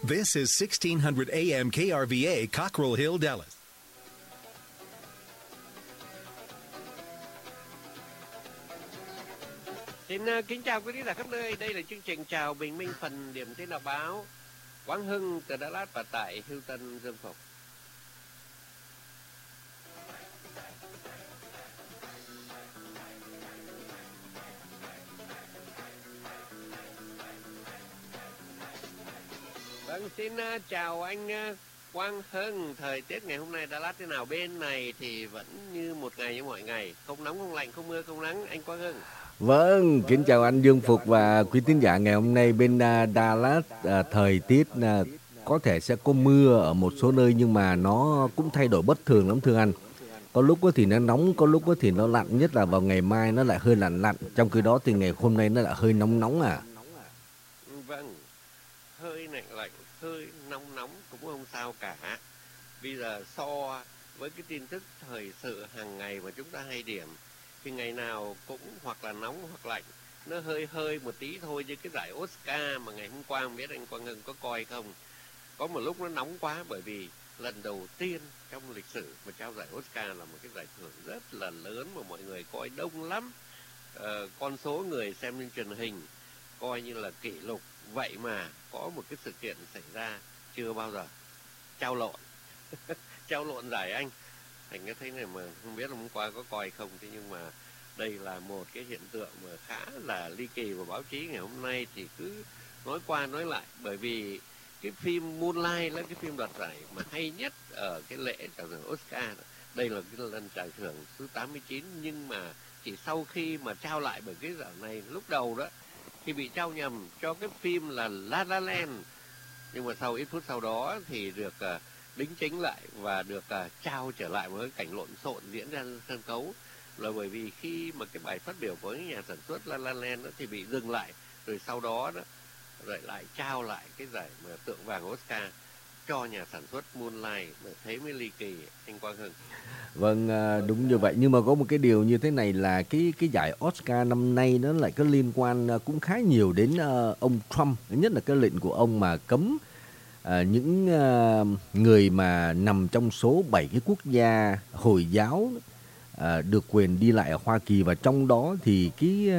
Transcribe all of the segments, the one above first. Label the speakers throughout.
Speaker 1: This is 1600 AM KRVA, Cockrell Hill, Dallas.
Speaker 2: Xin kính chào quý khán giả khắp nơi. Đây là chương trình Chào Bình Minh phần điểm tin đọc báo. Quang Hưng từ Đà Lạt và tại Houston, Dương Phục. Vâng, xin chào anh Quang Hưng. Thời tiết ngày hôm nay Đà Lạt thế nào? Bên này thì vẫn như một ngày như mọi ngày, không nóng không lạnh, không mưa không nắng. Anh Quang Hưng.
Speaker 3: Vâng, kính chào anh Dương Phục và quý tín giả. Ngày hôm nay bên Dallas thời tiết có thể sẽ có mưa ở một số nơi, nhưng mà nó cũng thay đổi bất thường lắm thưa anh. Có lúc thì nó nóng, có lúc thì nó lạnh, nhất là vào ngày mai nó lại hơi lạnh lạnh. Trong khi đó thì ngày hôm nay nó lại hơi nóng nóng à.
Speaker 2: Vâng, hơi lạnh lạnh, hơi nóng nóng cũng không sao cả. Bây giờ so với cái tin tức thời sự hàng ngày mà chúng ta hay điểm, thì ngày nào cũng hoặc là nóng hoặc lạnh, nó hơi hơi một tí thôi. Như cái giải Oscar mà ngày hôm qua không biết anh Quang Hưng có coi không, có một lúc nó nóng quá, bởi vì lần đầu tiên trong lịch sử mà trao giải Oscar là một cái giải thưởng rất là lớn mà mọi người coi đông lắm. Con số người xem trên truyền hình coi như là kỷ lục. Vậy mà có một cái sự kiện xảy ra chưa bao giờ, trao lộn trao lộn giải anh. Thành cái thế này mà không biết là hôm qua có coi không, thế nhưng mà đây là một cái hiện tượng mà khá là ly kỳ, và báo chí ngày hôm nay thì cứ nói qua nói lại. Bởi vì cái phim Moonlight là cái phim đoạt giải mà hay nhất ở cái lễ trao thưởng Oscar. Đây là cái lần trao thưởng thứ 89, nhưng mà chỉ sau khi mà trao lại bởi cái giải này lúc đầu đó thì bị trao nhầm cho cái phim là La La Land, nhưng mà sau ít phút sau đó thì được đính chính lại và được trao trở lại với cảnh lộn xộn diễn ra trên sân khấu, là bởi vì khi mà cái bài phát biểu của nhà sản xuất La La Land đó thì bị dừng lại, rồi sau đó đó rồi lại trao lại cái giải mà tượng vàng Oscar cho nhà sản xuất Moonlight. Thế mới ly kỳ anh Quang Hưng.
Speaker 3: Vâng, đúng như vậy. Nhưng mà có một cái điều như thế này là cái giải Oscar năm nay nó lại có liên quan cũng khá nhiều đến ông Trump. Nhất là cái lệnh của ông mà cấm những người mà nằm trong số 7 cái quốc gia Hồi giáo được quyền đi lại ở Hoa Kỳ. Và trong đó thì cái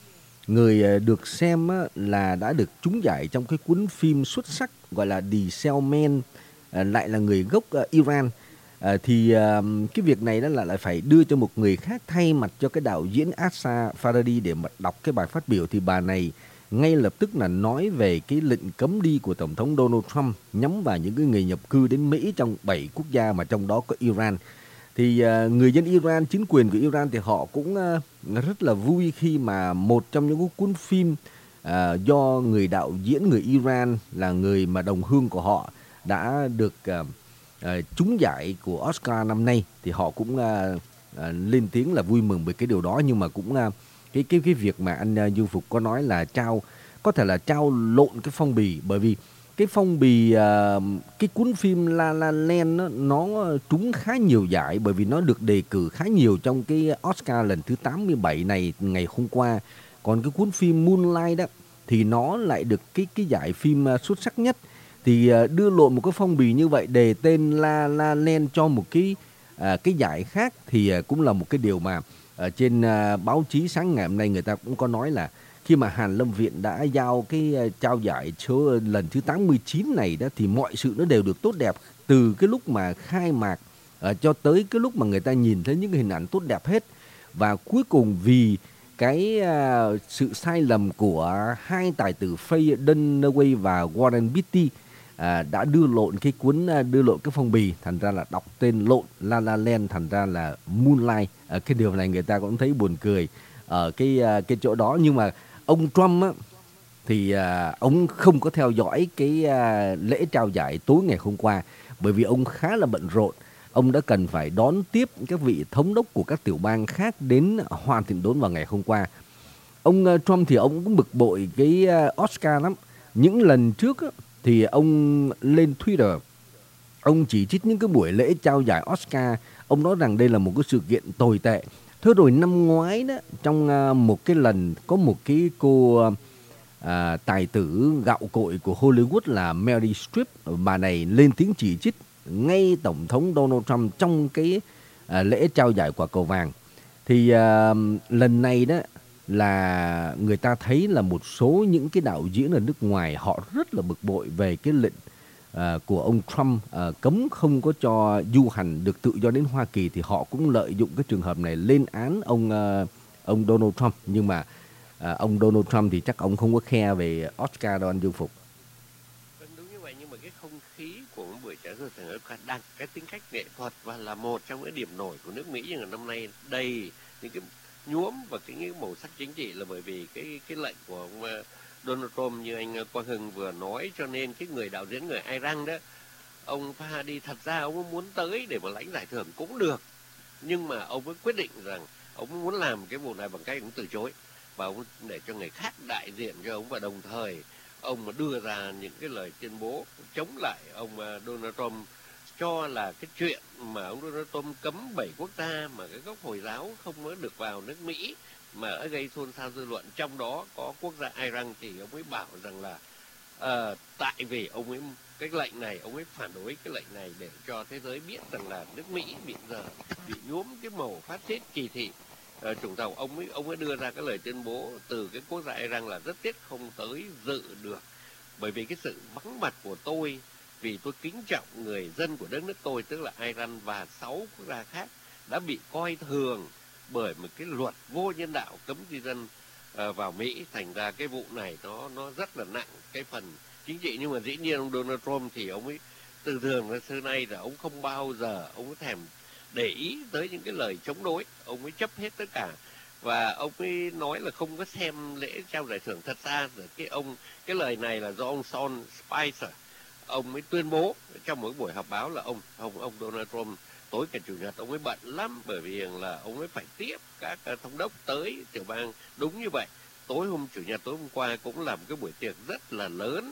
Speaker 3: người được xem là đã được trúng giải trong cái cuốn phim xuất sắc gọi là The Cellman, lại là người gốc Iran. Thì cái việc này đó là lại phải đưa cho một người khác thay mặt cho cái đạo diễn Asha Farhadi để mà đọc cái bài phát biểu. Thì bà này ngay lập tức là nói về cái lệnh cấm đi của Tổng thống Donald Trump nhắm vào những cái người nhập cư đến Mỹ trong 7 quốc gia mà trong đó có Iran. Thì người dân Iran, chính quyền của Iran thì họ cũng rất là vui khi mà một trong những cuốn phim do người đạo diễn người Iran là người mà đồng hương của họ đã được trúng giải của Oscar năm nay, thì họ cũng lên tiếng là vui mừng về cái điều đó. Nhưng mà cũng cái việc mà anh Du Phục có nói là có thể là trao lộn cái phong bì, bởi vì cái phong bì cái cuốn phim La La Land nó trúng khá nhiều giải, bởi vì nó được đề cử khá nhiều trong cái Oscar lần thứ 87 này ngày hôm qua. Còn cái cuốn phim Moonlight đó thì nó lại được cái giải phim xuất sắc nhất. Thì đưa lộn một cái phong bì như vậy, đề tên La La Land cho một cái giải khác, thì cũng là một cái điều mà trên báo chí sáng ngày hôm nay người ta cũng có nói là khi mà Hàn Lâm Viện đã giao cái trao giải số lần thứ 89 này đó, thì mọi sự nó đều được tốt đẹp, từ cái lúc mà khai mạc cho tới cái lúc mà người ta nhìn thấy những cái hình ảnh tốt đẹp hết. Và cuối cùng vì cái sự sai lầm của hai tài tử Faye Dunaway và Warren Beatty đã đưa lộn cái phong bì, thành ra là đọc tên lộn La La Land, thành ra là Moonlight. Cái điều này người ta cũng thấy buồn cười ở cái chỗ đó. Nhưng mà ông Trump á, thì ông không có theo dõi cái lễ trao giải tối ngày hôm qua, bởi vì ông khá là bận rộn. Ông đã cần phải đón tiếp các vị thống đốc của các tiểu bang khác đến hoàn thiện đốn vào ngày hôm qua. Ông Trump thì ông cũng bực bội cái Oscar lắm. Những lần trước á, thì ông lên Twitter, ông chỉ trích những cái buổi lễ trao giải Oscar. Ông nói rằng đây là một cái sự kiện tồi tệ. Thế rồi năm ngoái đó, trong một cái lần có một cái cô tài tử gạo cội của Hollywood là Meryl Streep. Bà này lên tiếng chỉ trích ngay Tổng thống Donald Trump trong cái lễ trao giải quả cầu vàng. Thì lần này đó là người ta thấy là một số những cái đạo diễn ở nước ngoài họ rất là bực bội về cái lệnh của ông Trump cấm không có cho du hành được tự do đến Hoa Kỳ, thì họ cũng lợi dụng cái trường hợp này lên án ông Donald Trump. Nhưng mà ông Donald Trump thì chắc ông không có khe về Oscar đâu anh Dương Phục.
Speaker 2: Đúng như vậy, nhưng mà cái không khí của một buổi trao giải thưởng Oscar đang cái tính cách nghệ thuật và là một trong những điểm nổi của nước Mỹ, nhưng mà năm nay đầy những cái nhuốm và những màu sắc chính trị là bởi vì cái lệnh của ông Donald Trump như anh Quang Hưng vừa nói, cho nên cái người đạo diễn người Iran đó, ông Fahadi, thật ra ông muốn tới để mà lãnh giải thưởng cũng được, nhưng mà ông mới quyết định rằng ông muốn làm cái vụ này bằng cách ông từ chối và ông để cho người khác đại diện cho ông, và đồng thời ông mà đưa ra những cái lời tuyên bố chống lại ông Donald Trump, cho là cái chuyện mà ông Donald Trump cấm 7 quốc gia mà cái gốc Hồi giáo không có được vào nước Mỹ mà đã gây xôn xao dư luận, trong đó có quốc gia Iran, thì ông ấy bảo rằng là tại vì ông ấy cái lệnh này, ông ấy phản đối cái lệnh này để cho thế giới biết rằng là nước Mỹ bị nhuốm cái màu phát xít kỳ thị chủng tộc. Ông ấy đưa ra cái lời tuyên bố từ cái quốc gia Iran là rất tiếc không tới dự được, bởi vì cái sự vắng mặt của tôi, vì tôi kính trọng người dân của đất nước tôi, tức là Iran và 6 quốc gia khác, đã bị coi thường bởi một cái luật vô nhân đạo cấm di dân vào Mỹ. Thành ra cái vụ này nó rất là nặng cái phần chính trị. Nhưng mà dĩ nhiên ông Donald Trump thì ông ấy từ thường là xưa nay là ông không bao giờ ông ấy thèm để ý tới những cái lời chống đối, ông ấy chấp hết tất cả. Và ông ấy nói là không có xem lễ trao giải thưởng. Thật ra cái lời này là do ông Sean Spicer, ông ấy tuyên bố trong một buổi họp báo là ông Donald Trump tối cả chủ nhật ông ấy bận lắm, bởi vì là ông ấy phải tiếp các thống đốc tới tiểu bang. Đúng như vậy, tối hôm qua cũng làm cái buổi tiệc rất là lớn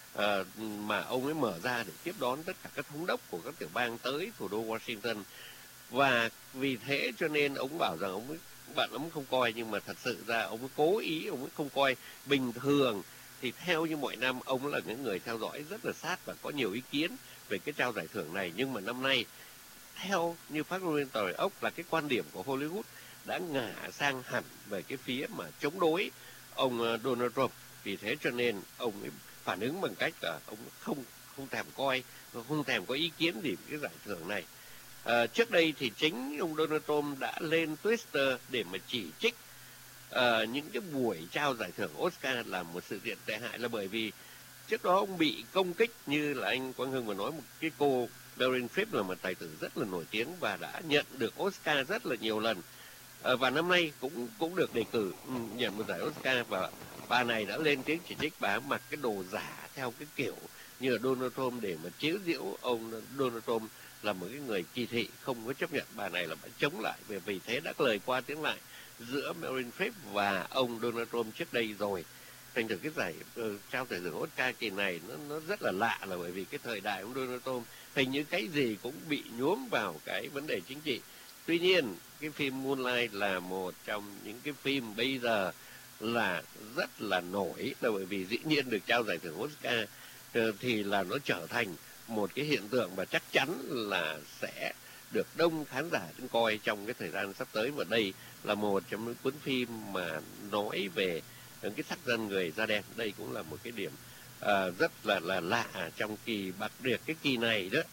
Speaker 2: mà ông ấy mở ra để tiếp đón tất cả các thống đốc của các tiểu bang tới thủ đô Washington. Và vì thế cho nên ông bảo rằng ông ấy bận lắm không coi, nhưng mà thật sự ra ông ấy cố ý ông ấy không coi. Bình thường thì theo như mọi năm ông là những người theo dõi rất là sát và có nhiều ý kiến về cái trao giải thưởng này, nhưng mà năm nay theo như phát ngôn tờ ốc là cái quan điểm của Hollywood đã ngả sang hẳn về cái phía mà chống đối ông Donald Trump. Vì thế cho nên ông ấy phản ứng bằng cách là ông không thèm coi, không thèm có ý kiến gì về cái giải thưởng này. Trước đây thì chính ông Donald Trump đã lên Twitter để mà chỉ trích những cái buổi trao giải thưởng Oscar là một sự kiện tệ hại, là bởi vì trước đó ông bị công kích, như là anh Quang Hưng vừa nói, một cái cô Meryl Streep là một tài tử rất là nổi tiếng và đã nhận được Oscar rất là nhiều lần, và năm nay cũng được đề cử nhận một giải Oscar, và bà này đã lên tiếng chỉ trích bà mặc cái đồ giả theo cái kiểu như là Donald Trump để mà chế giễu ông Donald Trump là một cái người kỳ thị, không có chấp nhận. Bà này là bà chống lại, vì thế đã lời qua tiếng lại giữa Meryl Streep và ông Donald Trump trước đây rồi. Thành thử cái giải trao giải thưởng Oscar kỳ này nó rất là lạ, là bởi vì cái thời đại ông Donald Trump hình như cái gì cũng bị nhuốm vào cái vấn đề chính trị. Tuy nhiên cái phim Moonlight là một trong những cái phim bây giờ là rất là nổi, là bởi vì dĩ nhiên được trao giải thưởng Oscar thì là nó trở thành một cái hiện tượng và chắc chắn là sẽ được đông khán giả đến coi trong cái thời gian sắp tới. Và đây là một trong những cuốn phim mà nói về cái sắc dân người da đen. Đây cũng là một cái điểm rất là lạ trong kỳ, đặc biệt cái kỳ này đó.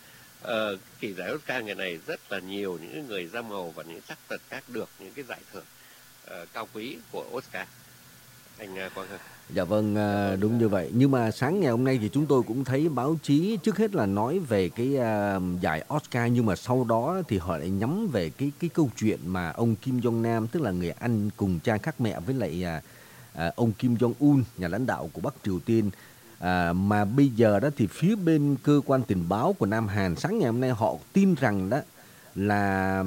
Speaker 2: Kỳ giải Oscar ngày này rất là nhiều những người da màu và những sắc tật khác được những cái giải thưởng cao quý của Oscar. Anh Quang Hưng.
Speaker 3: Dạ vâng, đúng như vậy. Nhưng mà sáng ngày hôm nay thì chúng tôi cũng thấy báo chí trước hết là nói về cái giải Oscar, nhưng mà sau đó thì họ lại nhắm về cái câu chuyện mà ông Kim Jong Nam, tức là người anh cùng cha khác mẹ với lại ông Kim Jong Un, nhà lãnh đạo của Bắc Triều Tiên. Mà bây giờ đó thì phía bên cơ quan tình báo của Nam Hàn sáng ngày hôm nay họ tin rằng đó là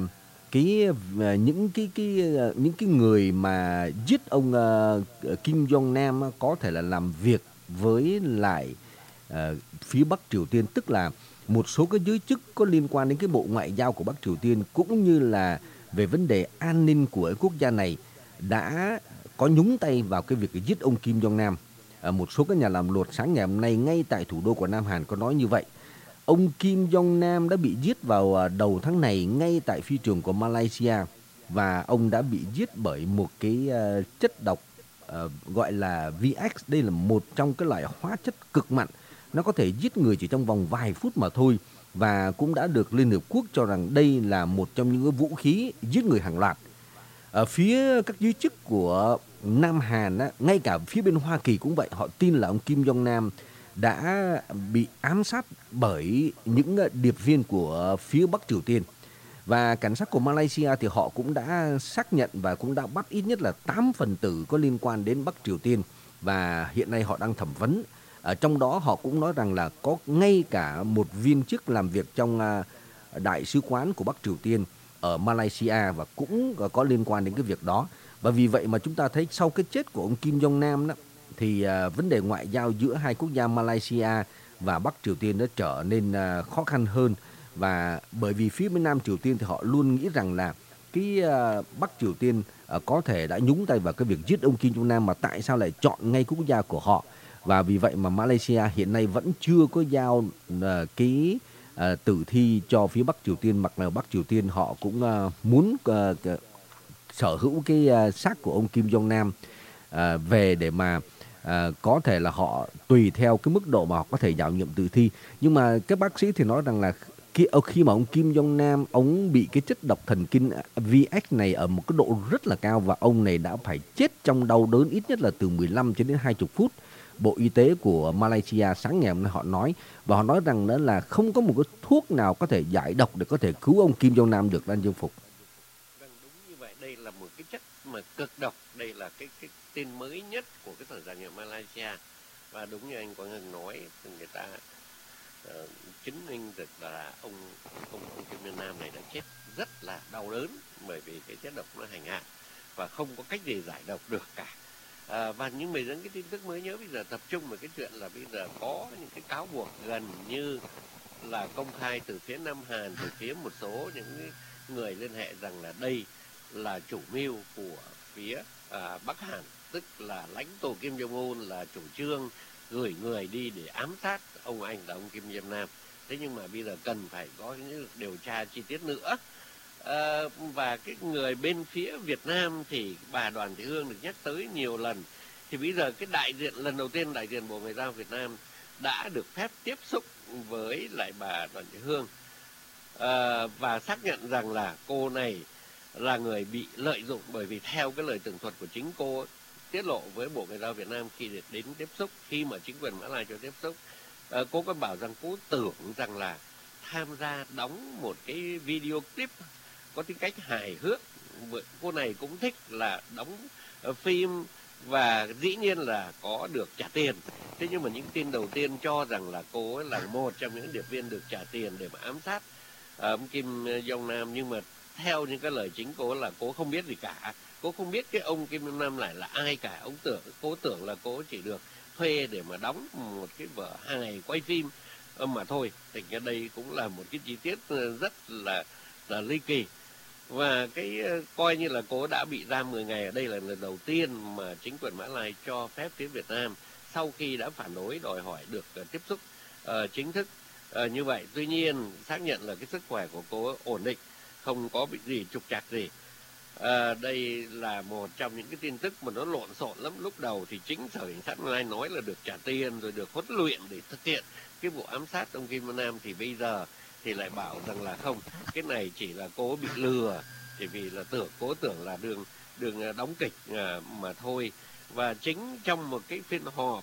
Speaker 3: những cái người mà giết ông Kim Jong Nam có thể là làm việc với lại phía Bắc Triều Tiên, tức là một số cái giới chức có liên quan đến cái bộ ngoại giao của Bắc Triều Tiên cũng như là về vấn đề an ninh của quốc gia này đã có nhúng tay vào cái việc giết ông Kim Jong Nam. một số các nhà làm luật sáng ngày hôm nay ngay tại thủ đô của Nam Hàn có nói như vậy. Ông Kim Jong Nam đã bị giết vào đầu tháng này ngay tại phi trường của Malaysia, và ông đã bị giết bởi một cái chất độc gọi là VX. Đây là một trong cái loại hóa chất cực mạnh, nó có thể giết người chỉ trong vòng vài phút mà thôi, và cũng đã được Liên Hợp Quốc cho rằng đây là một trong những cái vũ khí giết người hàng loạt. Ở phía các giới chức của Nam Hàn, ngay cả phía bên Hoa Kỳ cũng vậy, họ tin là ông Kim Jong Nam đã bị ám sát bởi những điệp viên của phía Bắc Triều Tiên. Và cảnh sát của Malaysia thì họ cũng đã xác nhận và cũng đã bắt ít nhất là 8 phần tử có liên quan đến Bắc Triều Tiên, và hiện nay họ đang thẩm vấn. Ở trong đó họ cũng nói rằng là có ngay cả một viên chức làm việc trong đại sứ quán của Bắc Triều Tiên ở Malaysia và cũng có liên quan đến cái việc đó. Và vì vậy mà chúng ta thấy sau cái chết của ông Kim Jong Nam đó, thì vấn đề ngoại giao giữa hai quốc gia Malaysia và Bắc Triều Tiên đã trở nên khó khăn hơn. Và bởi vì phía bên Nam Triều Tiên thì họ luôn nghĩ rằng là cái Bắc Triều Tiên có thể đã nhúng tay vào cái việc giết ông Kim Jong Nam, mà tại sao lại chọn ngay quốc gia của họ. Và vì vậy mà Malaysia hiện nay vẫn chưa có giao cái tử thi cho phía Bắc Triều Tiên, mặc là Bắc Triều Tiên họ cũng muốn sở hữu cái xác của ông Kim Jong Nam về để mà có thể là họ tùy theo cái mức độ mà họ có thể đảm nhiệm tử thi. Nhưng mà các bác sĩ thì nói rằng là khi mà ông Kim Jong Nam ông bị cái chất độc thần kinh VX này ở một cái độ rất là cao, và ông này đã phải chết trong đau đớn ít nhất là từ 15 cho đến 20 phút. Bộ Y tế của Malaysia sáng ngày hôm nay họ nói, và họ nói rằng đó là không có một cái thuốc nào có thể giải độc để có thể cứu ông Kim Jong Nam được, Lan Dương Phục.
Speaker 2: Vâng, đúng như vậy. Đây là một cái chất mà cực độc. Đây là cái tin mới nhất của cái thời gian ở Malaysia. Và đúng như anh Quang Hưng nói, thì người ta chứng minh được là ông Kim Jong Nam này đã chết rất là đau đớn bởi vì cái chất độc nó hành hạ và không có cách gì giải độc được cả. Và nhưng mà những cái tin tức mới nhớ bây giờ tập trung vào cái chuyện là bây giờ có những cái cáo buộc gần như là công khai từ phía Nam Hàn, từ phía một số những người liên hệ rằng là đây là chủ mưu của phía Bắc Hàn, tức là lãnh tụ Kim Jong Un là chủ trương gửi người đi để ám sát ông anh là ông Kim Jong Nam. Thế nhưng mà bây giờ cần phải có những điều tra chi tiết nữa. Và cái người bên phía Việt Nam thì bà Đoàn Thị Hương được nhắc tới nhiều lần. Thì bây giờ cái đại diện lần đầu tiên đại diện Bộ Ngoại giao Việt Nam đã được phép tiếp xúc với lại bà Đoàn Thị Hương và xác nhận rằng là cô này là người bị lợi dụng, bởi vì theo cái lời tường thuật của chính cô tiết lộ với Bộ Ngoại giao Việt Nam khi đến tiếp xúc, khi mà chính quyền Mã Lai cho tiếp xúc, cô có bảo rằng cô tưởng rằng là tham gia đóng một cái video clip có tính cách hài hước. Cô này cũng thích là đóng phim và dĩ nhiên là có được trả tiền. Thế nhưng mà những tin đầu tiên cho rằng là cô ấy là một trong những điệp viên được trả tiền để mà ám sát ông Kim Jong Nam. Nhưng mà theo những cái lời chính cô là cô không biết gì cả, cô không biết cái ông Kim Jong Nam lại là ai cả. Cô tưởng là cô chỉ được thuê để mà đóng một cái vở hài quay phim mà thôi. Thì cái đây cũng là một cái chi tiết rất là ly kỳ. Và cái coi như là cô đã bị giam 10 ngày ở đây là lần đầu tiên mà chính quyền Mã Lai cho phép phía Việt Nam sau khi đã phản đối đòi hỏi được tiếp xúc chính thức như vậy. Tuy nhiên xác nhận là cái sức khỏe của cô ổn định, không có bị gì trục trặc gì. Đây là một trong những cái tin tức mà nó lộn xộn lắm. Lúc đầu thì chính Sở Cảnh sát Mã Lai nói là được trả tiền rồi được huấn luyện để thực hiện cái vụ ám sát ông Kim Jong Nam, thì bây giờ thì lại bảo rằng là không, cái này chỉ là cô bị lừa, chỉ vì là cô tưởng là đường đóng kịch mà thôi. Và chính trong một cái phiên họp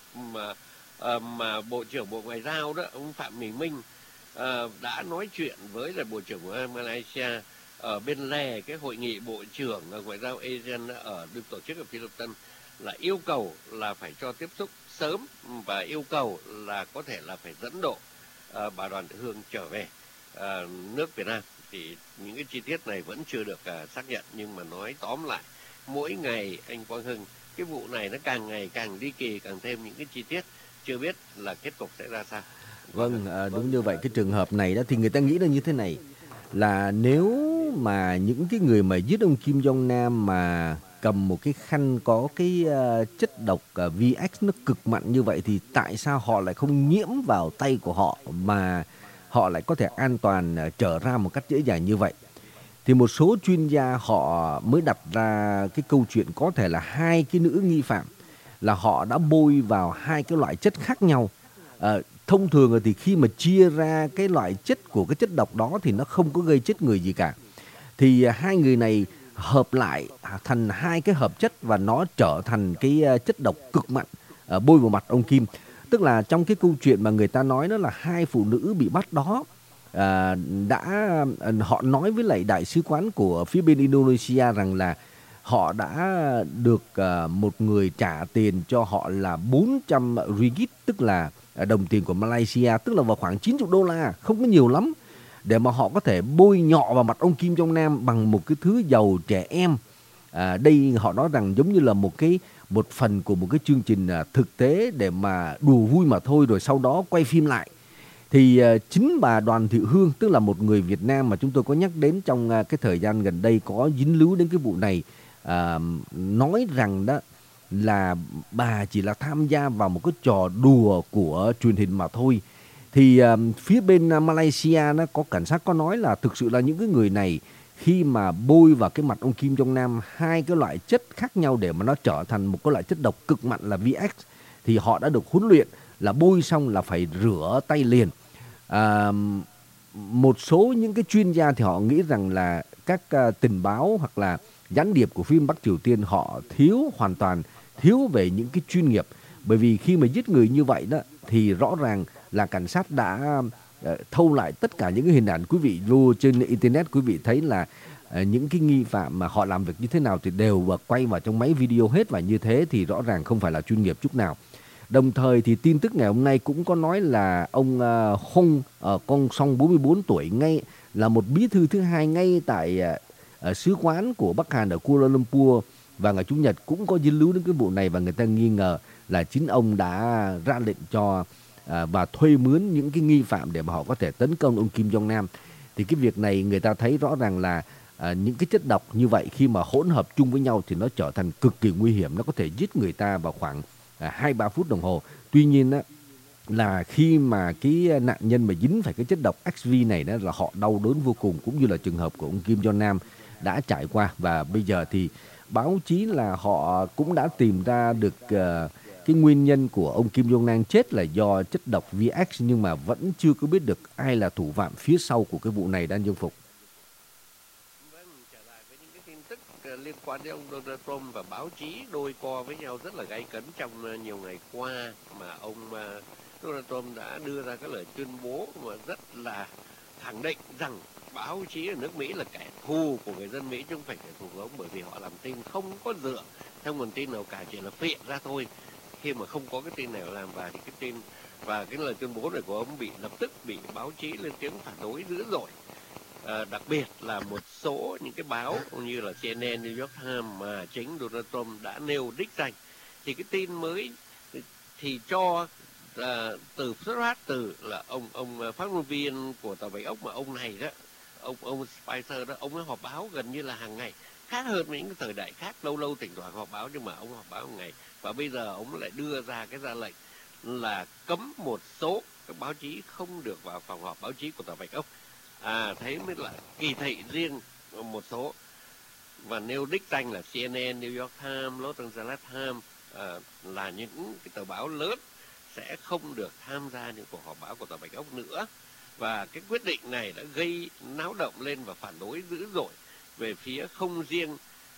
Speaker 2: mà Bộ trưởng Bộ Ngoại giao đó, ông Phạm Bình Minh đã nói chuyện với là Bộ trưởng của Malaysia ở bên lề cái hội nghị Bộ trưởng Ngoại giao ASEAN được tổ chức ở Philippines, là yêu cầu là phải cho tiếp xúc sớm và yêu cầu là có thể là phải dẫn độ bà Đoàn Thị Hương trở về nước Việt Nam. Thì những cái chi tiết này vẫn chưa được xác nhận, nhưng mà nói tóm lại mỗi ngày anh Quang Hưng, cái vụ này nó càng ngày càng ly kỳ, càng thêm những cái chi tiết chưa biết là kết cục sẽ ra sao.
Speaker 3: Vâng, đúng như vậy. Cái trường hợp này đó thì người ta nghĩ là như thế này, là nếu mà những cái người mà giết ông Kim Jong Nam mà cầm một cái khăn có cái chất độc VX nó cực mạnh như vậy thì tại sao họ lại không nhiễm vào tay của họ mà họ lại có thể an toàn trở ra một cách dễ dàng như vậy? Thì một số chuyên gia họ mới đặt ra cái câu chuyện có thể là hai cái nữ nghi phạm là họ đã bôi vào hai cái loại chất khác nhau. Thông thường thì khi mà chia ra cái loại chất của cái chất độc đó thì nó không có gây chết người gì cả. Thì hai người này hợp lại thành hai cái hợp chất và nó trở thành cái chất độc cực mạnh bôi vào mặt ông Kim. Tức là trong cái câu chuyện mà người ta nói đó là hai phụ nữ bị bắt đó họ nói với lại đại sứ quán của phía bên Indonesia rằng là họ đã được một người trả tiền cho họ là 400 ringgit, tức là đồng tiền của Malaysia, tức là vào khoảng 90 đô la, không có nhiều lắm, để mà họ có thể bôi nhọ vào mặt ông Kim Jong Nam bằng một cái thứ dầu trẻ em. Đây họ nói rằng giống như là một phần của một cái chương trình thực tế để mà đùa vui mà thôi, rồi sau đó quay phim lại. Thì chính bà Đoàn Thị Hương, tức là một người Việt Nam mà chúng tôi có nhắc đến trong cái thời gian gần đây có dính líu đến cái vụ này, nói rằng đó là bà chỉ là tham gia vào một cái trò đùa của truyền hình mà thôi. Thì phía bên Malaysia nó có cảnh sát có nói là thực sự là những cái người này khi mà bôi vào cái mặt ông Kim Jong Nam hai cái loại chất khác nhau để mà nó trở thành một cái loại chất độc cực mạnh là VX, thì họ đã được huấn luyện là bôi xong là phải rửa tay liền. Một số những cái chuyên gia thì họ nghĩ rằng là các tình báo hoặc là gián điệp của phía Bắc Triều Tiên họ hoàn toàn thiếu về những cái chuyên nghiệp. Bởi vì khi mà giết người như vậy đó thì rõ ràng là cảnh sát đã thâu lại tất cả những cái hình ảnh. Quý vị vô trên internet quý vị thấy là những cái nghi phạm mà họ làm việc như thế nào thì đều quay vào trong máy video hết, và như thế thì rõ ràng không phải là chuyên nghiệp chút nào. Đồng thời thì tin tức ngày hôm nay cũng có nói là ông Hong Kong Song 44 tuổi, ngay là một bí thư thứ hai ngay tại sứ quán của Bắc Hàn ở Kuala Lumpur, và ngày Chủ nhật cũng có dính líu đến cái vụ này, và người ta nghi ngờ là chính ông đã ra lệnh cho và thuê mướn những cái nghi phạm để mà họ có thể tấn công ông Kim Jong Nam. Thì cái việc này người ta thấy rõ ràng là những cái chất độc như vậy khi mà hỗn hợp chung với nhau thì nó trở thành cực kỳ nguy hiểm, nó có thể giết người ta vào khoảng 2-3 phút đồng hồ. Tuy nhiên á, là khi mà cái nạn nhân mà dính phải cái chất độc XV này đó là họ đau đớn vô cùng, cũng như là trường hợp của ông Kim Jong Nam đã trải qua. Và bây giờ thì báo chí là họ cũng đã tìm ra được cái nguyên nhân của ông Kim Jong Nam chết là do chất độc VX, nhưng mà vẫn chưa có biết được ai là thủ phạm phía sau của cái vụ này, đang Dương Phục.
Speaker 2: Vâng, trở lại với những cái tin tức liên quan đến ông Donald Trump, và báo chí đôi co với nhau rất là gay cấn trong nhiều ngày qua, mà ông Donald Trump đã đưa ra các lời tuyên bố mà rất là khẳng định rằng báo chí ở nước Mỹ là kẻ thù của người dân Mỹ chứ không phải kẻ thù của ông, bởi vì họ làm tin không có dựa theo nguồn tin nào cả, chỉ là phiện ra thôi. Khi mà không có cái tin nào làm vào thì cái tin và cái lời tuyên bố này của ông lập tức bị báo chí lên tiếng phản đối dữ dội. Đặc biệt là một số những cái báo như là CNN, New York Times mà chính Donald Trump đã nêu đích danh, thì cái tin mới thì cho từ xuất phát từ là ông phát ngôn viên của tòa Bạch Ốc, mà ông này đó, ông Spicer đó, ông ấy họp báo gần như là hàng ngày, khác hơn với những cái thời đại khác, lâu lâu thỉnh thoảng họp báo, nhưng mà ông họp báo hàng ngày. Và bây giờ ông lại đưa ra cái ra lệnh là cấm một số các báo chí không được vào phòng họp báo chí của tòa Bạch Ốc. Thế mới là kỳ thị riêng một số, và nêu đích danh là CNN, New York Times, Los Angeles Times là những cái tờ báo lớn sẽ không được tham gia những cuộc họp báo của tòa Bạch Ốc nữa. Và cái quyết định này đã gây náo động lên và phản đối dữ dội về phía không riêng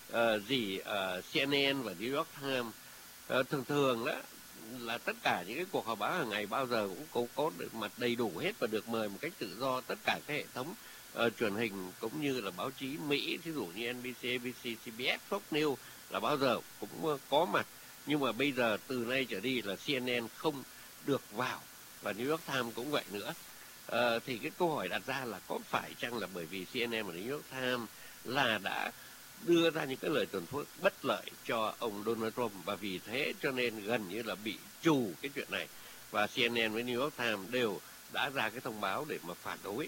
Speaker 2: CNN và New York Times. Thường đó là tất cả những cái cuộc họp báo hàng ngày bao giờ cũng có được mặt đầy đủ hết và được mời một cách tự do. Tất cả các hệ thống truyền hình cũng như là báo chí Mỹ, thí dụ như NBC, ABC, CBS, Fox News là bao giờ cũng có mặt. Nhưng mà bây giờ từ nay trở đi là CNN không được vào, và New York Times cũng vậy nữa. Thì cái câu hỏi đặt ra là có phải chăng là bởi vì CNN và New York Times là đã đưa ra những cái lời tuyên bố bất lợi cho ông Donald Trump, và vì thế cho nên gần như là bị trù cái chuyện này, và CNN với New York Times đều đã ra cái thông báo để mà phản đối.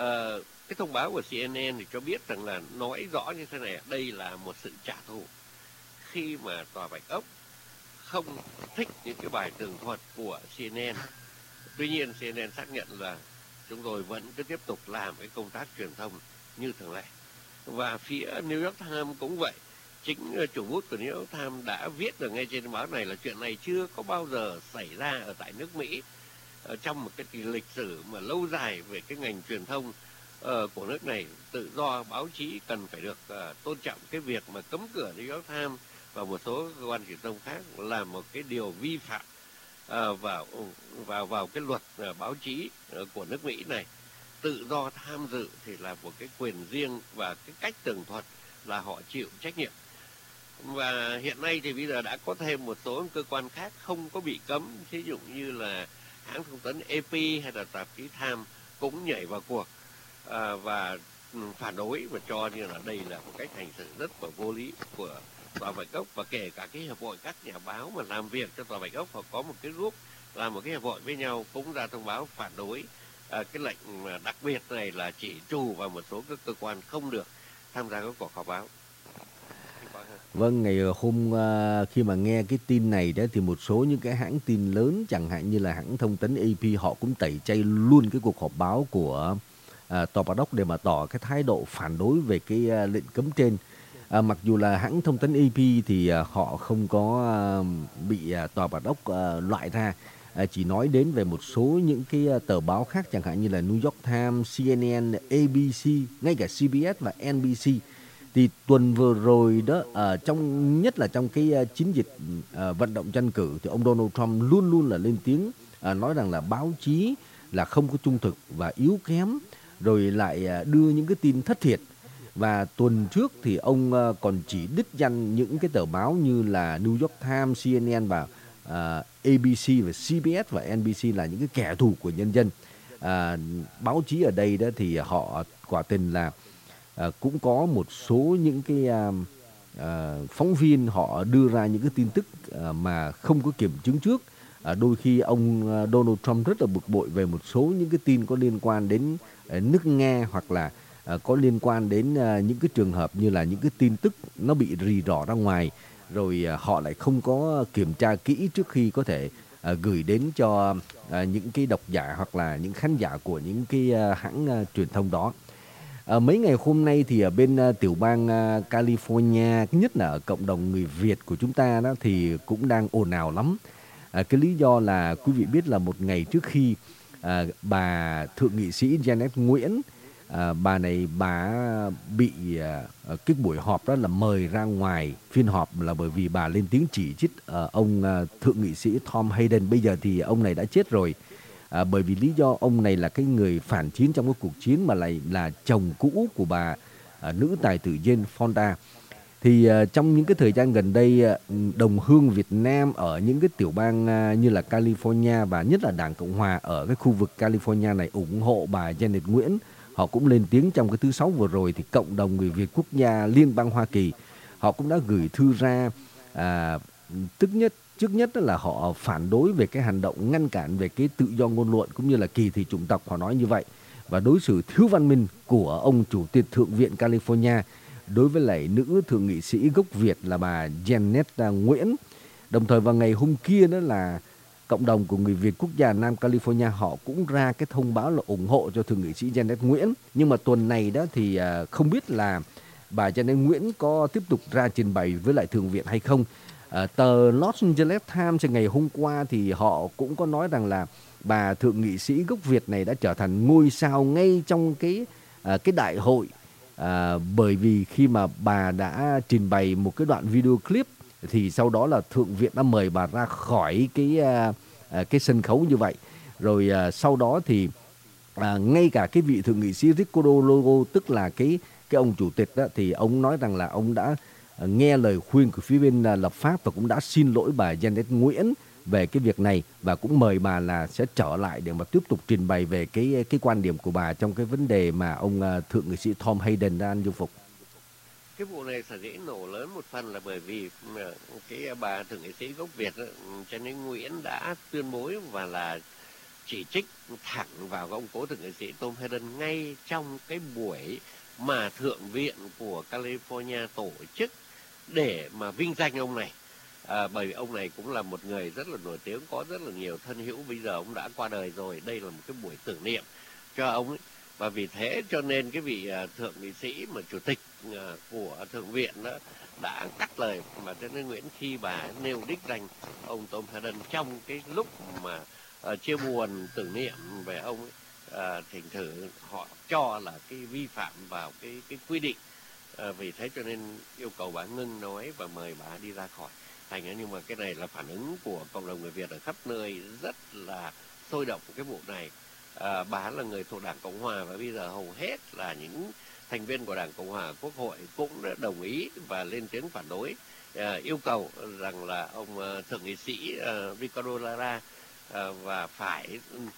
Speaker 2: Cái thông báo của CNN thì cho biết rằng là nói rõ như thế này, đây là một sự trả thù. khi mà Tòa Bạch Ốc không thích những cái bài tường thuật của CNN. Tuy nhiên CNN xác nhận là chúng tôi vẫn cứ tiếp tục làm cái công tác truyền thông như thường lệ. Và phía New York Times cũng vậy. Chính chủ bút của New York Times đã viết ở ngay trên báo này là chuyện này chưa có bao giờ xảy ra ở tại nước Mỹ trong một cái lịch sử mà lâu dài về cái ngành truyền thông của nước này. Tự do báo chí cần phải được tôn trọng. Cái việc mà cấm cửa New York Times và một số cơ quan truyền thông khác là một cái điều vi phạm vào cái luật báo chí của nước Mỹ này. Tự do tham dự thì là một cái quyền riêng và cái cách tường thuật là họ chịu trách nhiệm. Và hiện nay thì bây giờ đã có thêm một số cơ quan khác không có bị cấm, ví dụ như là hãng thông tấn AP hay là tạp chí Time cũng nhảy vào cuộc và phản đối và cho như là đây là một cách hành xử rất là vô lý của Tòa Bạch Ốc. Và kể cả cái hiệp hội các nhà báo mà làm việc cho Tòa Bạch Ốc, họ có một cái group làm một cái hiệp hội với nhau cũng ra thông báo phản đối cái lệnh đặc biệt này là chỉ trù vào một số các cơ quan không được tham gia các cuộc họp báo.
Speaker 3: Vâng, ngày hôm khi mà nghe cái tin này đó thì một số những cái hãng tin lớn chẳng hạn như là hãng thông tấn AP họ cũng tẩy chay luôn cái cuộc họp báo của Tòa Bạch Ốc để mà tỏ cái thái độ phản đối về cái lệnh cấm trên. Mặc dù là hãng thông tấn AP thì họ không có bị Tòa Bạch Ốc loại ra, chỉ nói đến về một số những cái tờ báo khác chẳng hạn như là New York Times, CNN, ABC, ngay cả CBS và NBC. Thì tuần vừa rồi đó, nhất là trong cái chiến dịch vận động tranh cử thì ông Donald Trump luôn luôn là lên tiếng nói rằng là báo chí là không có trung thực và yếu kém, rồi lại đưa những cái tin thất thiệt. Và tuần trước thì ông còn chỉ đích danh những cái tờ báo như là New York Times, CNN và ABC và CBS và NBC là những cái kẻ thù của nhân dân. Báo chí ở đây đó thì họ quả tình là cũng có một số những cái phóng viên họ đưa ra những cái tin tức mà không có kiểm chứng trước. Đôi khi ông Donald Trump rất là bực bội về một số những cái tin có liên quan đến nước Nga, hoặc là có liên quan đến những cái trường hợp như là những cái tin tức nó bị rì rỏ ra ngoài, rồi họ lại không có kiểm tra kỹ trước khi có thể gửi đến cho những cái độc giả hoặc là những khán giả của những cái hãng truyền thông đó. Mấy ngày hôm nay thì ở bên tiểu bang California, nhất là ở cộng đồng người Việt của chúng ta đó, thì cũng đang ồn ào lắm. Cái lý do là quý vị biết là một ngày trước khi bà thượng nghị sĩ Janet Nguyễn, bà này bị cái buổi họp đó là mời ra ngoài phiên họp là bởi vì bà lên tiếng chỉ trích ông thượng nghị sĩ Tom Hayden. Bây giờ thì ông này đã chết rồi. Bởi vì lý do ông này là cái người phản chiến trong cái cuộc chiến mà lại là chồng cũ của bà nữ tài tử Jane Fonda. Thì trong những cái thời gian gần đây, đồng hương Việt Nam ở những cái tiểu bang như là California và nhất là Đảng Cộng Hòa ở cái khu vực California này ủng hộ bà Janet Nguyễn. Họ cũng lên tiếng trong cái thứ Sáu vừa rồi thì cộng đồng người Việt quốc gia Liên bang Hoa Kỳ họ cũng đã gửi thư ra, trước nhất là họ phản đối về cái hành động ngăn cản về cái tự do ngôn luận cũng như là kỳ thị chủng tộc, họ nói như vậy, và đối xử thiếu văn minh của ông chủ tịch Thượng viện California đối với lại nữ thượng nghị sĩ gốc Việt là bà Janet Nguyễn. Đồng thời vào ngày hôm kia đó là cộng đồng của người Việt quốc gia Nam California họ cũng ra cái thông báo là ủng hộ cho thượng nghị sĩ Janet Nguyễn. Nhưng mà tuần này đó thì không biết là bà Janet Nguyễn có tiếp tục ra trình bày với lại Thượng viện hay không. Tờ Los Angeles Times ngày hôm qua thì họ cũng có nói rằng là bà thượng nghị sĩ gốc Việt này đã trở thành ngôi sao ngay trong cái đại hội, bởi vì khi mà bà đã trình bày một cái đoạn video clip thì sau đó là Thượng viện đã mời bà ra khỏi cái sân khấu như vậy. Rồi sau đó thì ngay cả cái vị thượng nghị sĩ Ricardo Logo, tức là cái ông chủ tịch đó, thì ông nói rằng là ông đã nghe lời khuyên của phía bên lập pháp và cũng đã xin lỗi bà Janet Nguyễn về cái việc này, và cũng mời bà là sẽ trở lại để mà tiếp tục trình bày về cái quan điểm của bà trong cái vấn đề mà ông thượng nghị sĩ Tom Hayden đã dung phục.
Speaker 2: Cái vụ này sở dĩ nổ lớn một phần là bởi vì cái bà thượng nghị sĩ gốc Việt Janet Nguyễn đã tuyên bố và là chỉ trích thẳng vào ông cố thượng nghị sĩ Tom Hayden ngay trong cái buổi mà Thượng viện của California tổ chức để mà vinh danh ông này. Bởi vì ông này cũng là một người rất là nổi tiếng, có rất là nhiều thân hữu. Bây giờ ông đã qua đời rồi, đây là một cái buổi tưởng niệm cho ông ấy. Và vì thế cho nên cái vị thượng nghị sĩ mà chủ tịch của Thượng viện đó đã cắt lời mà cho nên Nguyễn khi bà nêu đích danh ông Tom Hayden trong cái lúc mà chia buồn tưởng niệm về ông ấy. Thỉnh thử họ cho là cái vi phạm vào cái quy định. Vì thế cho nên yêu cầu bà ngưng nói và mời bà đi ra khỏi. Thành ra nhưng mà cái này là phản ứng của cộng đồng người Việt ở khắp nơi rất là sôi động cái vụ này. Bà là người thuộc Đảng Cộng Hòa và bây giờ hầu hết là những thành viên của Đảng Cộng Hòa Quốc hội cũng đã đồng ý và lên tiếng phản đối, yêu cầu rằng là ông thượng nghị sĩ Ricardo Lara và phải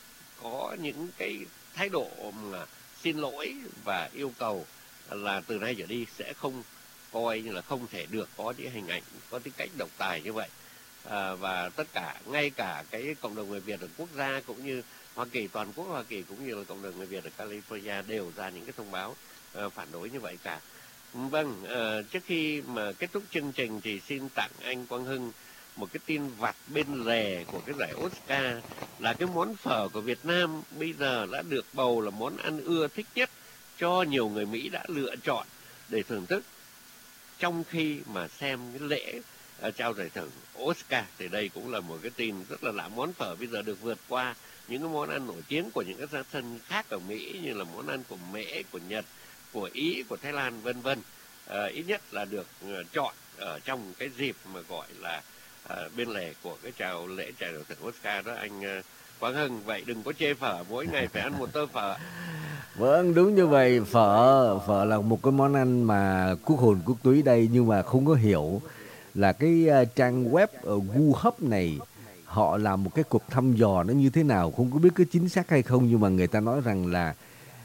Speaker 2: có những cái thái độ mà xin lỗi và yêu cầu là từ nay trở đi sẽ không coi như là không thể được có những hình ảnh có tính cách độc tài như vậy. Và tất cả ngay cả cái cộng đồng người Việt ở quốc gia cũng như Hoa Kỳ, toàn quốc Hoa Kỳ cũng như là cộng đồng người Việt ở California đều ra những cái thông báo phản đối như vậy cả. Vâng, trước khi mà kết thúc chương trình thì xin tặng anh Quang Hưng một cái tin vặt bên lề của cái giải Oscar là cái món phở của Việt Nam bây giờ đã được bầu là món ăn ưa thích nhất cho nhiều người Mỹ đã lựa chọn để thưởng thức trong khi mà xem cái lễ trao giải thưởng Oscar. Thì đây cũng là một cái tin rất là lạ. Món phở bây giờ được vượt qua những cái món ăn nổi tiếng của những cái gia sân khác ở Mỹ như là món ăn của Mễ, của Nhật, của Ý, của Thái Lan vân vân. Ít nhất là được chọn ở trong cái dịp mà gọi là bên lề của cái lễ trao giải thưởng Oscar đó anh Quang Hưng. Vậy đừng có chê phở, mỗi ngày phải ăn một tô phở.
Speaker 3: Vâng, đúng như vậy. Phở là một cái món ăn mà quốc hồn quốc túy đây, nhưng mà không có hiểu là cái trang web GuHub này họ làm một cái cuộc thăm dò nó như thế nào, không có biết có chính xác hay không, nhưng mà người ta nói rằng là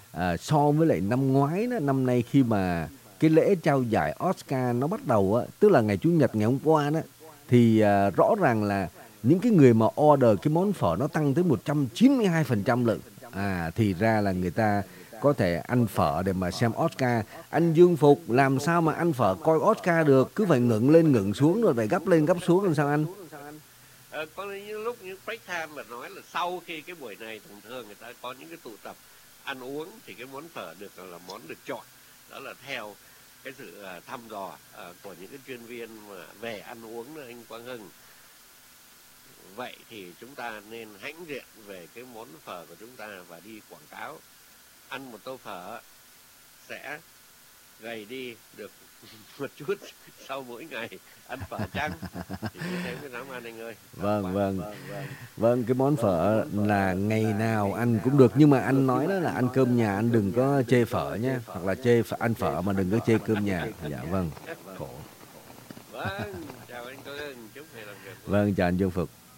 Speaker 3: so với lại năm ngoái đó, năm nay khi mà cái lễ trao giải Oscar nó bắt đầu á, tức là ngày Chủ nhật ngày hôm qua đó, thì rõ ràng là những cái người mà order cái món phở nó tăng tới 192% lận. Thì ra là người ta có thể ăn phở để mà xem Oscar. Anh Dương Phục làm sao mà ăn phở coi Oscar được, cứ phải ngẩng lên ngẩng xuống rồi phải gấp lên gấp xuống làm sao anh?
Speaker 2: Có những lúc như break time mà nói là sau khi cái buổi này thường thường người ta có những cái tụ tập ăn uống thì cái món phở được là món được chọn, đó là theo cái sự thăm dò của những cái chuyên viên mà về ăn uống đó anh Quang Hưng. Vậy thì chúng ta nên hãnh diện về cái món phở của chúng ta và đi quảng cáo ăn một tô phở sẽ gầy đi được một chút sau mỗi ngày ăn phở chăng thì như thế mới dám ăn anh ơi.
Speaker 3: Vâng, cái món phở là ngày nào ăn cũng được, nhưng mà anh nói đó là ăn cơm nhà, anh đừng có chê phở nhé, hoặc là ăn phở mà đừng có chê cơm nhà. Dạ vâng, khổ.
Speaker 2: Vâng, chào anh Tuấn, chúc ngày làm việc.
Speaker 3: Vâng, chào anh Dương Phục.